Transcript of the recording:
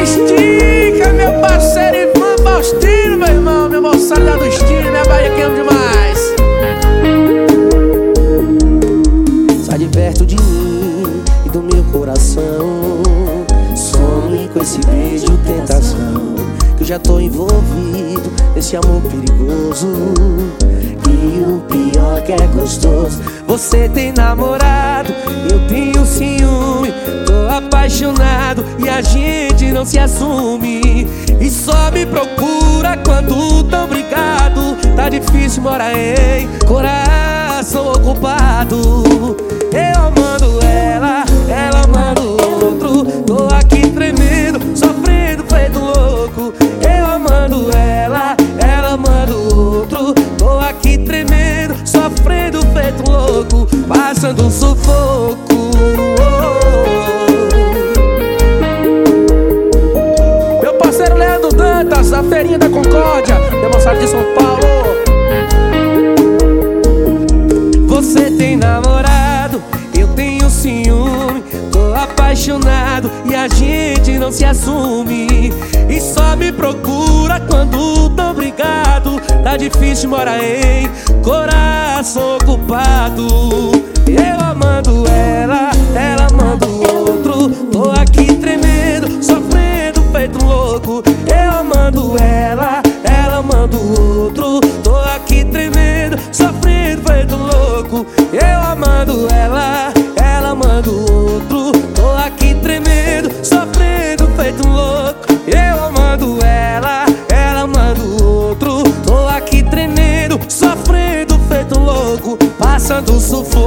Estica, meu parceiro Ivan Faustino, meu irmão. Meu moçada da do Estilo, minha Bahia que amo demais. Sai de perto de mim e do meu coração. Some com esse beijo tentação, que eu já tô envolvido nesse amor perigoso. E o pior que é gostoso. Você tem namorado, eu tenho ciúme. Tô apaixonado e a gente não se assume. E só me procura quando tão brigado. Tá difícil morar em coração ocupado. Eu amando ela, ela amando outro. Tô aqui tremendo, sofrendo feito louco. Eu amando ela, ela amando outro. Tô aqui tremendo, sofrendo feito louco, passando um sufoco. Meu parceiro Leandro Dantas, da Feirinha da Concórdia, demonstrado de São Paulo. Você tem namorado, eu tenho ciúme. Tô apaixonado e a gente não se assume. E só me procura quando tô brigado. Tá difícil morar em coração ocupado. Eu amando ela, ela amando outro. Tô aqui tremendo, sofrendo feito louco. Eu amando ela, ela amando outro. Tô aqui tremendo, sofrendo feito louco. Eu amando ela, ela amando outro. Tô aqui tremendo, sofrendo feito louco. Eu amando ela, ela amando outro. Tô aqui tremendo, sofrendo feito louco, passando sufoco.